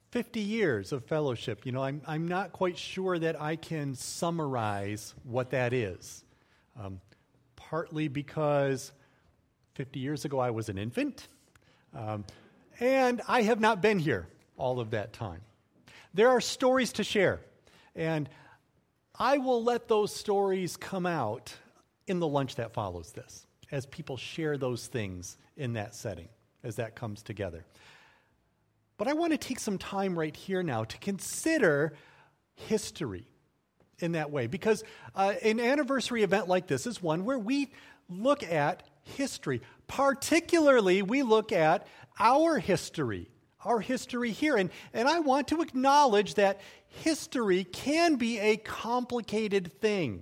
50 years of fellowship. I'm not quite sure that I can summarize what that is. Partly because 50 years ago I was an infant, and I have not been here all of that time. There are stories to share, and I will let those stories come out in the lunch that follows this, as people share those things in that setting, as that comes together. But I want to take some time right here now to consider history in that way, because an anniversary event like this is one where we look at history. Particularly, we look at our history here. And I want to acknowledge that history can be a complicated thing.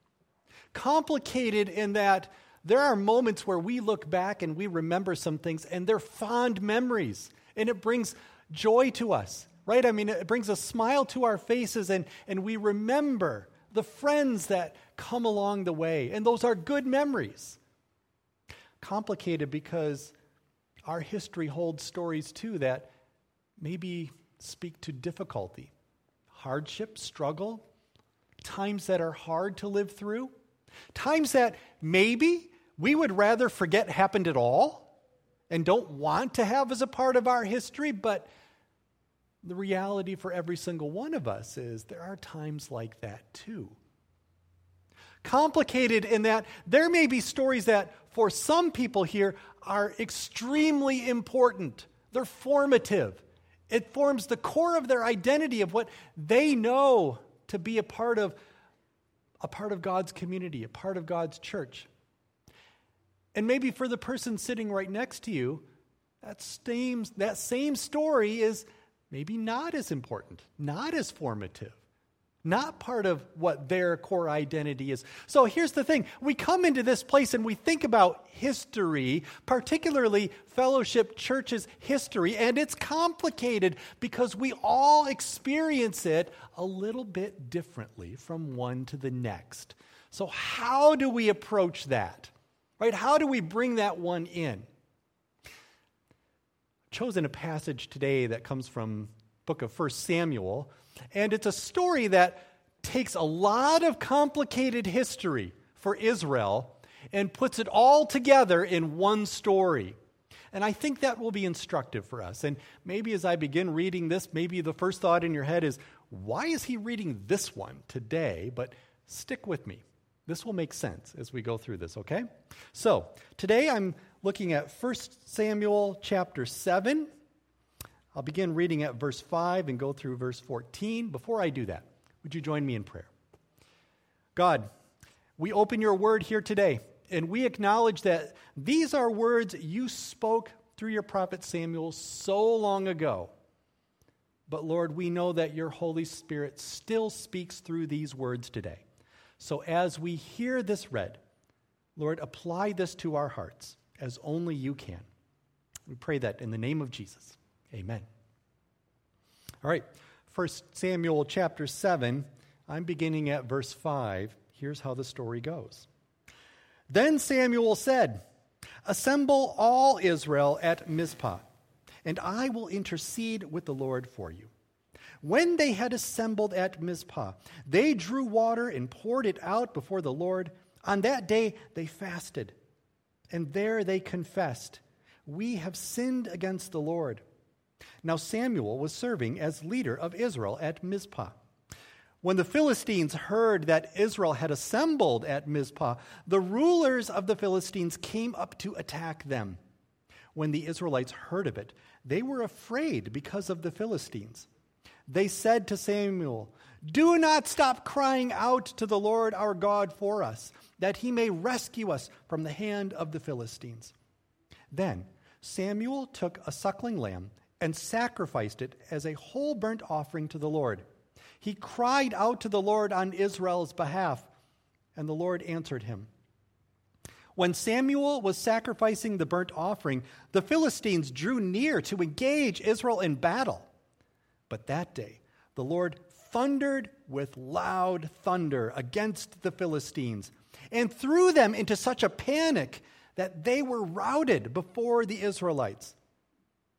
Complicated in that there are moments where we look back and we remember some things, and they're fond memories. And it brings joy to us, right? I mean, it brings a smile to our faces, and we remember the friends that come along the way. And those are good memories. Complicated because our history holds stories, too, that maybe speak to difficulty, hardship, struggle, times that are hard to live through, times that maybe we would rather forget happened at all and don't want to have as a part of our history, but the reality for every single one of us is there are times like that too. Complicated in that there may be stories that for some people here are extremely important. They're formative. It forms the core of their identity, of what they know to be a part of God's community, a part of God's church. And maybe for the person sitting right next to you, that same story is maybe not as important, not as formative, not part of what their core identity is. So here's the thing. We come into this place and we think about history, particularly Fellowship Church's history, and it's complicated because we all experience it a little bit differently from one to the next. So how do we approach that? Right? How do we bring that one in? I've chosen a passage today that comes from the book of 1 Samuel, and it's a story that takes a lot of complicated history for Israel and puts it all together in one story. And I think that will be instructive for us. And maybe as I begin reading this, maybe the first thought in your head is, why is he reading this one today? But stick with me. This will make sense as we go through this, okay? So, today I'm looking at 1 Samuel chapter 7. I'll begin reading at verse 5 and go through verse 14. Before I do that, would you join me in prayer? God, we open your word here today, and we acknowledge that these are words you spoke through your prophet Samuel so long ago. But Lord, we know that your Holy Spirit still speaks through these words today. So as we hear this read, Lord, apply this to our hearts as only you can. We pray that in the name of Jesus. Amen. All right, 1 Samuel chapter 7, I'm beginning at verse 5. Here's how the story goes. Then Samuel said, "Assemble all Israel at Mizpah, and I will intercede with the Lord for you." When they had assembled at Mizpah, they drew water and poured it out before the Lord. On that day they fasted, and there they confessed, "We have sinned against the Lord." Now Samuel was serving as leader of Israel at Mizpah. When the Philistines heard that Israel had assembled at Mizpah, the rulers of the Philistines came up to attack them. When the Israelites heard of it, they were afraid because of the Philistines. They said to Samuel, "Do not stop crying out to the Lord our God for us, that he may rescue us from the hand of the Philistines." Then Samuel took a suckling lamb and sacrificed it as a whole burnt offering to the Lord. He cried out to the Lord on Israel's behalf, and the Lord answered him. When Samuel was sacrificing the burnt offering, the Philistines drew near to engage Israel in battle. But that day, the Lord thundered with loud thunder against the Philistines and threw them into such a panic that they were routed before the Israelites.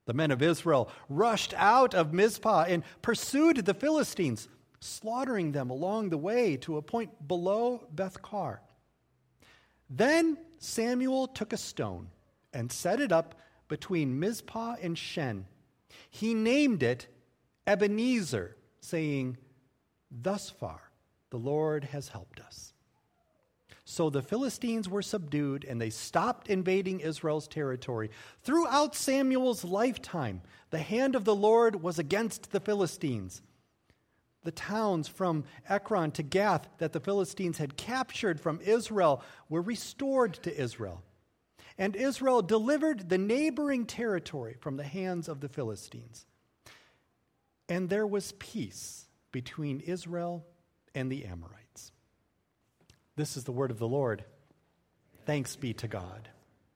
The men of Israel rushed out of Mizpah and pursued the Philistines, slaughtering them along the way to a point below Beth-kar. Then Samuel took a stone and set it up between Mizpah and Shen. He named it Ebenezer, saying, "Thus far the Lord has helped us." So the Philistines were subdued, and they stopped invading Israel's territory. Throughout Samuel's lifetime, the hand of the Lord was against the Philistines. The towns from Ekron to Gath that the Philistines had captured from Israel were restored to Israel. And Israel delivered the neighboring territory from the hands of the Philistines. And there was peace between Israel and the Amorites. This is the word of the Lord. Thanks be to God.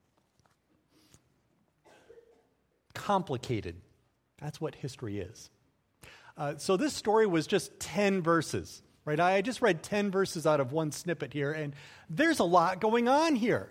Complicated. That's what history is. So this story was just 10 verses, right? I just read 10 verses out of one snippet here, and there's a lot going on here.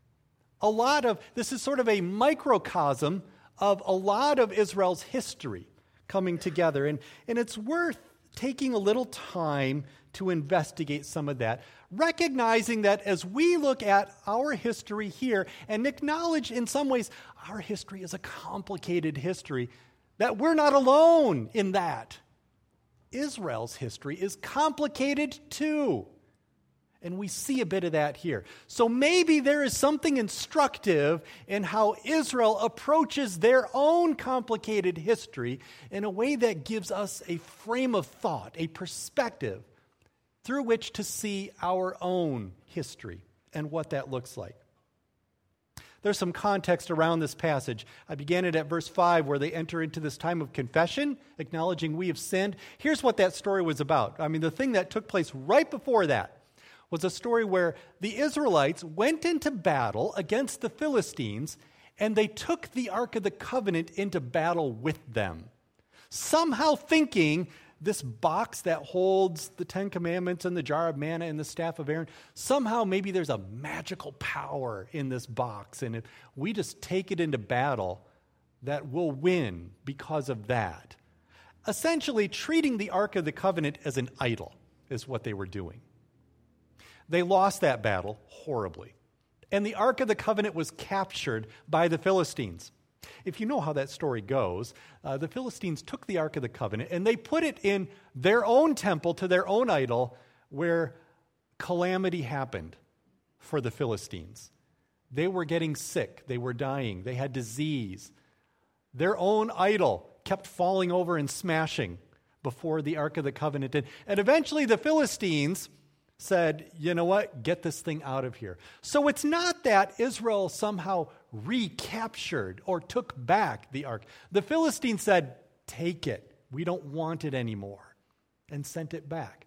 This is sort of a microcosm of a lot of Israel's history coming together, and it's worth taking a little time to investigate some of that, recognizing that as we look at our history here and acknowledge in some ways our history is a complicated history, that we're not alone in that. Israel's history is complicated too. And we see a bit of that here. So maybe there is something instructive in how Israel approaches their own complicated history in a way that gives us a frame of thought, a perspective through which to see our own history and what that looks like. There's some context around this passage. I began it at verse 5 where they enter into this time of confession, acknowledging we have sinned. Here's what that story was about. The thing that took place right before that was a story where the Israelites went into battle against the Philistines, and they took the Ark of the Covenant into battle with them, somehow thinking this box that holds the Ten Commandments and the jar of manna and the staff of Aaron, somehow maybe there's a magical power in this box, and if we just take it into battle, that we'll win because of that. Essentially, treating the Ark of the Covenant as an idol is what they were doing. They lost that battle horribly, and the Ark of the Covenant was captured by the Philistines. If you know how that story goes, the Philistines took the Ark of the Covenant and they put it in their own temple to their own idol where calamity happened for the Philistines. They were getting sick. They were dying. They had disease. Their own idol kept falling over and smashing before the Ark of the Covenant did. And eventually the Philistines said, you know what, get this thing out of here. So it's not that Israel somehow recaptured or took back the ark. The Philistines said, take it. We don't want it anymore, and sent it back.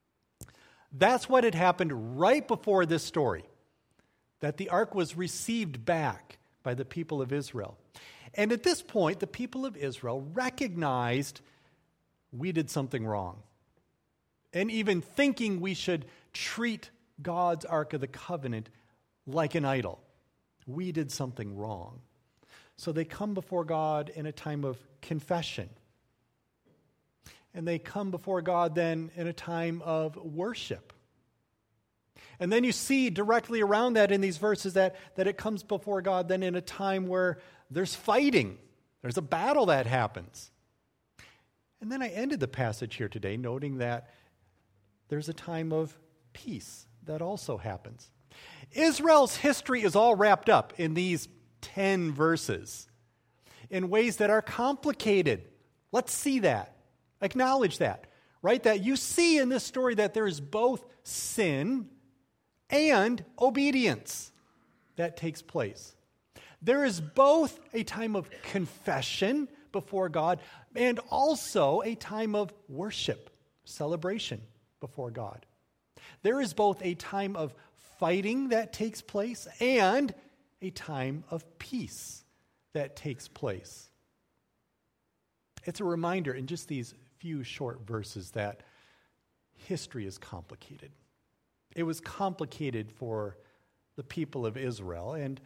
That's what had happened right before this story, that the ark was received back by the people of Israel. And at this point, the people of Israel recognized we did something wrong. And even thinking we should treat God's Ark of the Covenant like an idol. We did something wrong. So they come before God in a time of confession. And they come before God then in a time of worship. And then you see directly around that in these verses that it comes before God then in a time where there's fighting. There's a battle that happens. And then I ended the passage here today noting that there's a time of peace that also happens. Israel's history is all wrapped up in these 10 verses in ways that are complicated. Let's see that. Acknowledge that, right? That you see in this story that there is both sin and obedience that takes place. There is both a time of confession before God and also a time of worship, celebration before God. There is both a time of fighting that takes place and a time of peace that takes place. It's a reminder in just these few short verses that history is complicated. It was complicated for the people of Israel, and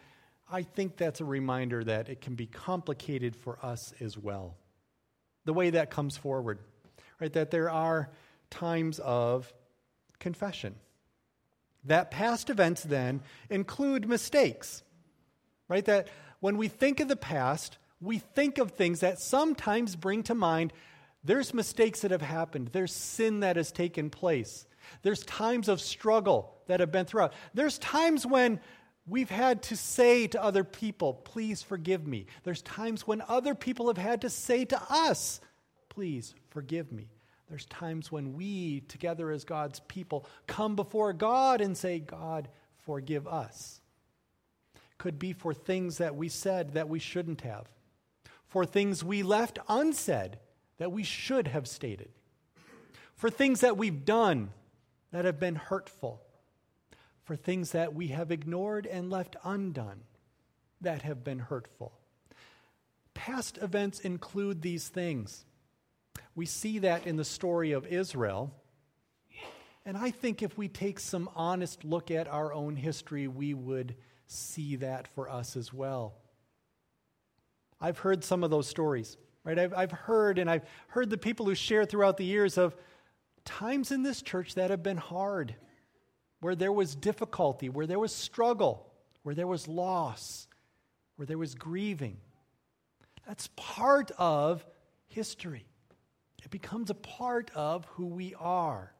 I think that's a reminder that it can be complicated for us as well. The way that comes forward, right? That there are times of confession. That past events then include mistakes, right? That when we think of the past, we think of things that sometimes bring to mind there's mistakes that have happened. There's sin that has taken place. There's times of struggle that have been throughout. There's times when we've had to say to other people, please forgive me. There's times when other people have had to say to us, please forgive me. There's times when we, together as God's people, come before God and say, God, forgive us. Could be for things that we said that we shouldn't have. For things we left unsaid that we should have stated. For things that we've done that have been hurtful. For things that we have ignored and left undone that have been hurtful. Past events include these things. We see that in the story of Israel. And I think if we take some honest look at our own history, we would see that for us as well. I've heard some of those stories, right? I've heard the people who share throughout the years of times in this church that have been hard, where there was difficulty, where there was struggle, where there was loss, where there was grieving. That's part of history. It becomes a part of who we are.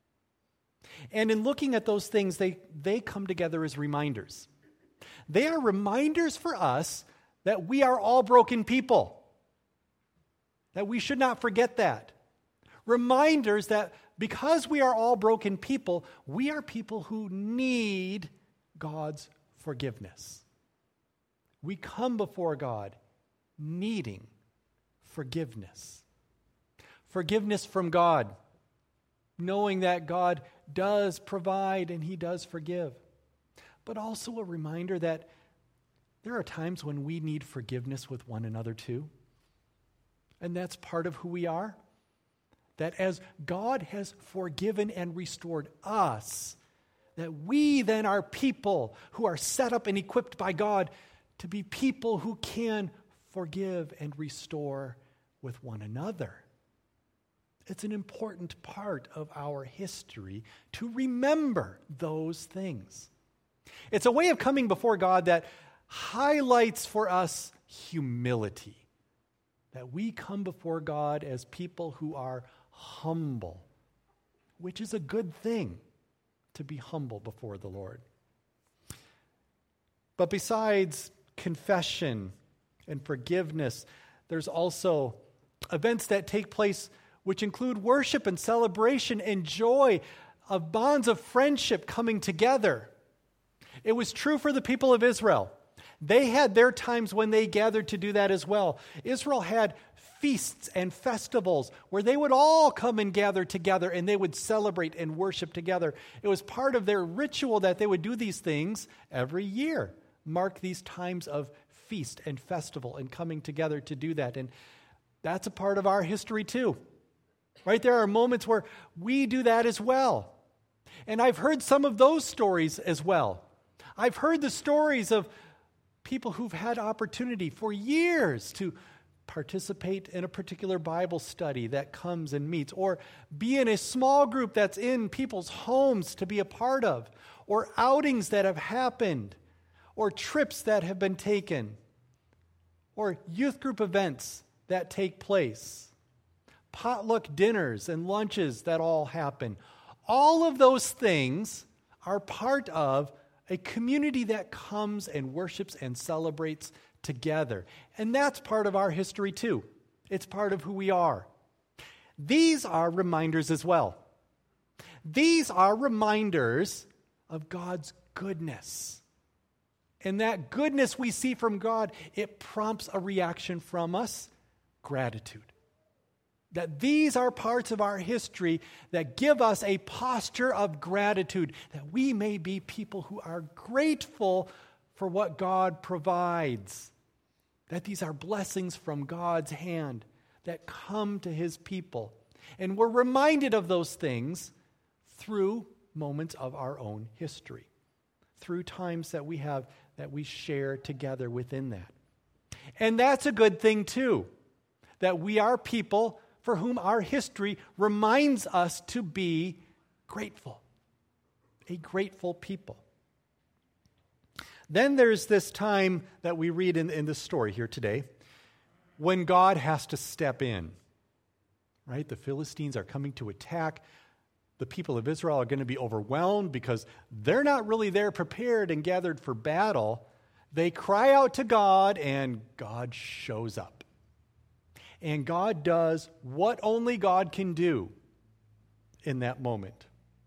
And in looking at those things, they come together as reminders. They are reminders for us that we are all broken people, that we should not forget that. Reminders that because we are all broken people, we are people who need God's forgiveness. We come before God needing forgiveness. Forgiveness from God, knowing that God does provide and He does forgive. But also a reminder that there are times when we need forgiveness with one another too. And that's part of who we are. That as God has forgiven and restored us, that we then are people who are set up and equipped by God to be people who can forgive and restore with one another. It's an important part of our history to remember those things. It's a way of coming before God that highlights for us humility. That we come before God as people who are humble, which is a good thing, to be humble before the Lord. But besides confession and forgiveness, there's also events that take place which include worship and celebration and joy of bonds of friendship coming together. It was true for the people of Israel. They had their times when they gathered to do that as well. Israel had feasts and festivals where they would all come and gather together and they would celebrate and worship together. It was part of their ritual that they would do these things every year, mark these times of feast and festival and coming together to do that. And that's a part of our history too. Right? There are moments where we do that as well. And I've heard some of those stories as well. I've heard the stories of people who've had opportunity for years to participate in a particular Bible study that comes and meets, or be in a small group that's in people's homes to be a part of, or outings that have happened, or trips that have been taken, or youth group events that take place. Potluck dinners and lunches that all happen. All of those things are part of a community that comes and worships and celebrates together. And that's part of our history too. It's part of who we are. These are reminders as well. These are reminders of God's goodness. And that goodness we see from God, it prompts a reaction from us, gratitude. That these are parts of our history that give us a posture of gratitude, that we may be people who are grateful for what God provides, that these are blessings from God's hand that come to His people. And we're reminded of those things through moments of our own history. through times that we have, that we share together within that. And that's a good thing too, that we are people for whom our history reminds us to be grateful, a grateful people. Then there's this time that we read in this story here today when God has to step in, right? The Philistines are coming to attack. The people of Israel are going to be overwhelmed because they're not really there prepared and gathered for battle. They cry out to God, and God shows up. And God does what only God can do in that moment.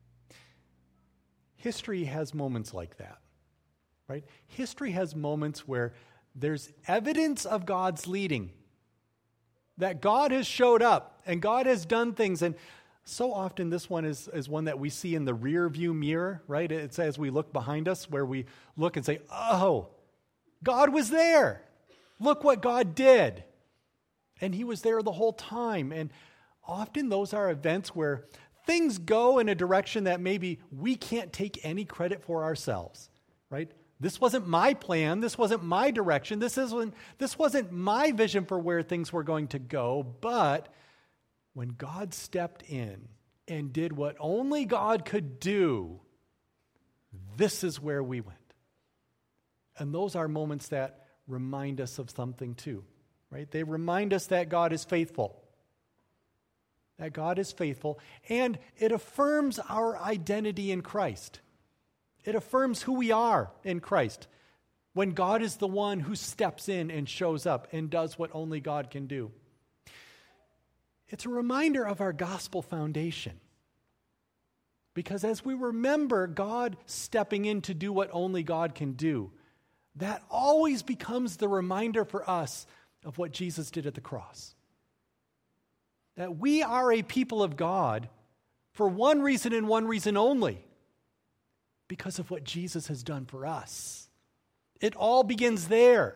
History has moments like that, right? History has moments where there's evidence of God's leading, that God has showed up and God has done things. And so often this one is one that we see in the rear view mirror, right? It's as we look behind us where we look and say, oh, God was there. Look what God did. And he was there the whole time. And often those are events where things go in a direction that maybe we can't take any credit for ourselves, right? This wasn't my plan. This wasn't my direction. This wasn't my vision for where things were going to go. But when God stepped in and did what only God could do, this is where we went. And those are moments that remind us of something too, right? They remind us that God is faithful. That God is faithful, and it affirms our identity in Christ. It affirms who we are in Christ when God is the one who steps in and shows up and does what only God can do. It's a reminder of our gospel foundation. Because as we remember God stepping in to do what only God can do, that always becomes the reminder for us of what Jesus did at the cross. That we are a people of God for one reason and one reason only, because of what Jesus has done for us. It all begins there.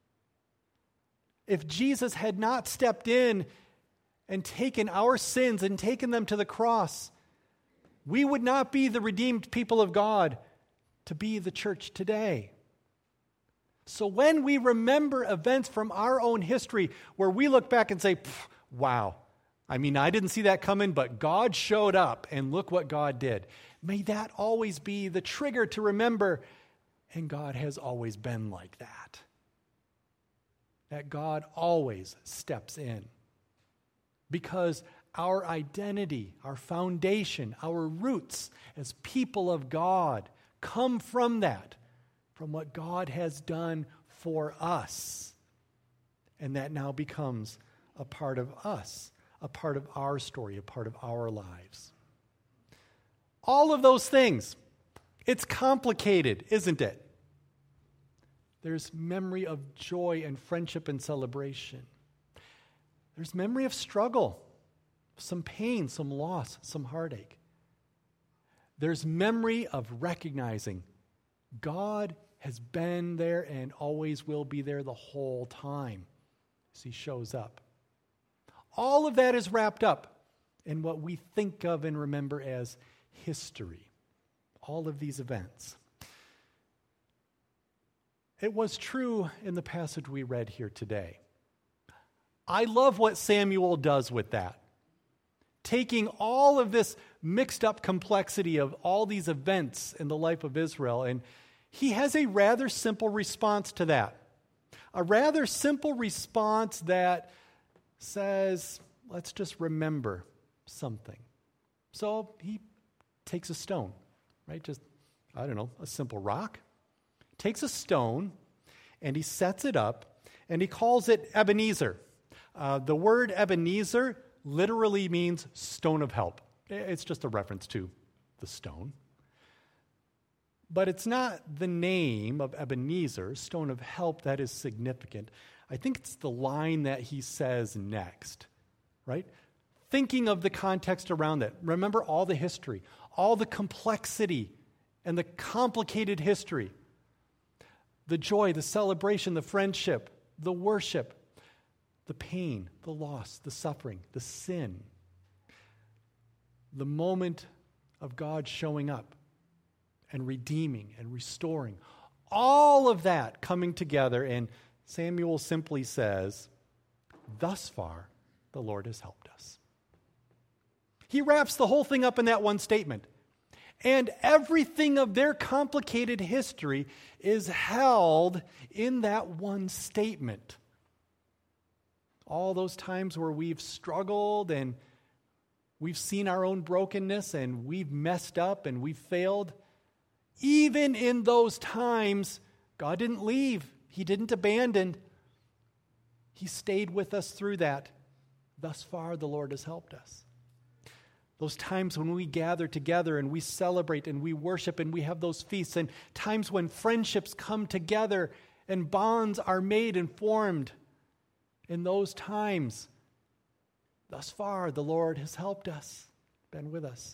If Jesus had not stepped in and taken our sins and taken them to the cross, we would not be the redeemed people of God to be the church today. So when we remember events from our own history where we look back and say, wow, I didn't see that coming, but God showed up and look what God did. May that always be the trigger to remember, and God has always been like that. That God always steps in. Because our identity, our foundation, our roots as people of God come from that, from what God has done for us. And that now becomes a part of us, a part of our story, a part of our lives. All of those things, it's complicated, isn't it? There's memory of joy and friendship and celebration. There's memory of struggle, some pain, some loss, some heartache. There's memory of recognizing God has been there and always will be there the whole time as he shows up. All of that is wrapped up in what we think of and remember as history. All of these events. It was true in the passage we read here today. I love what Samuel does with that. Taking all of this mixed up complexity of all these events in the life of Israel, and he has a rather simple response to that. A rather simple response that says, let's just remember something. So he takes a stone, right? Just, a simple rock. Takes a stone and he sets it up and he calls it Ebenezer. The word Ebenezer literally means stone of help. It's just a reference to the stone. But it's not the name of Ebenezer, stone of help, that is significant. I think it's the line that he says next, right? Thinking of the context around that. Remember all the history, all the complexity and the complicated history. The joy, the celebration, the friendship, the worship, the pain, the loss, the suffering, the sin. The moment of God showing up and redeeming and restoring. All of that coming together, and Samuel simply says, thus far, the Lord has helped us. He wraps the whole thing up in that one statement. And everything of their complicated history is held in that one statement. All those times where we've struggled and we've seen our own brokenness and we've messed up and we've failed. Even in those times, God didn't leave. He didn't abandon. He stayed with us through that. Thus far, the Lord has helped us. Those times when we gather together and we celebrate and we worship and we have those feasts, and times when friendships come together and bonds are made and formed. In those times, thus far, the Lord has helped us, been with us.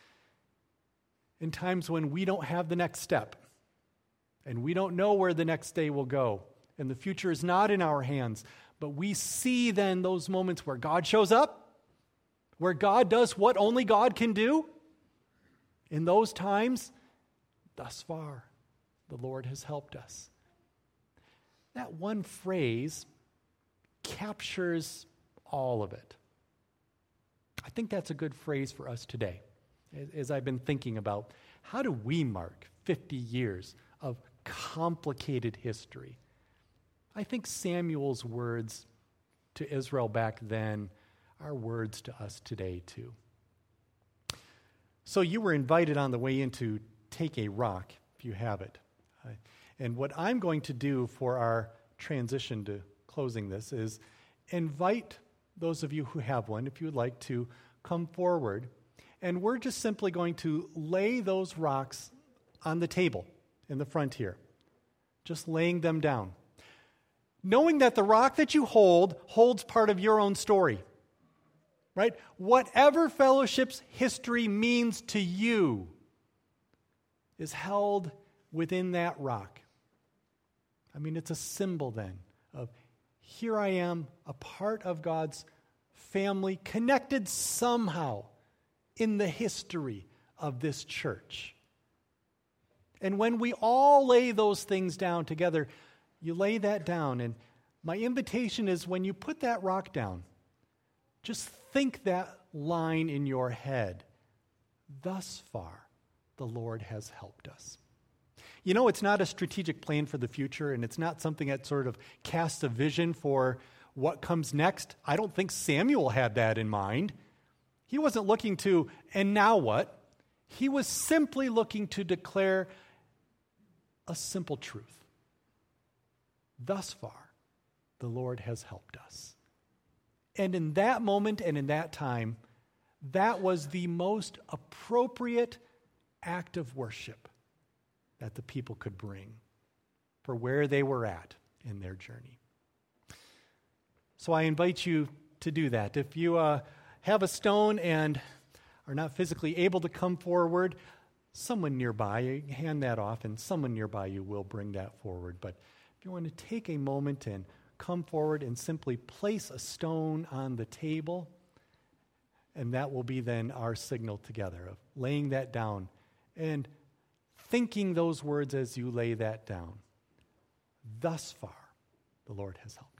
In times when we don't have the next step and we don't know where the next day will go and the future is not in our hands, but we see then those moments where God shows up, where God does what only God can do. In those times, thus far, the Lord has helped us. That one phrase captures all of it. I think that's a good phrase for us today. As I've been thinking about, how do we mark 50 years of complicated history? I think Samuel's words to Israel back then are words to us today too. So you were invited on the way in to take a rock, if you have it. And what I'm going to do for our transition to closing this is invite those of you who have one, if you would like to come forward. And we're just simply going to lay those rocks on the table in the front here. Just laying them down. Knowing that the rock that you hold holds part of your own story. Right? Whatever fellowship's history means to you is held within that rock. I mean, it's a symbol then of here I am, a part of God's family, connected somehow in the history of this church. And when we all lay those things down together, you lay that down. And my invitation is when you put that rock down, just think that line in your head. Thus far, the Lord has helped us. You know, it's not a strategic plan for the future, and it's not something that sort of casts a vision for what comes next. I don't think Samuel had that in mind. He wasn't looking to, and now what? He was simply looking to declare a simple truth. Thus far, the Lord has helped us. And in that moment and in that time, that was the most appropriate act of worship that the people could bring for where they were at in their journey. So I invite you to do that. If you have a stone and are not physically able to come forward, someone nearby, hand that off, and someone nearby you will bring that forward. But if you want to take a moment and come forward and simply place a stone on the table, and that will be then our signal together of laying that down and thinking those words as you lay that down. Thus far, the Lord has helped.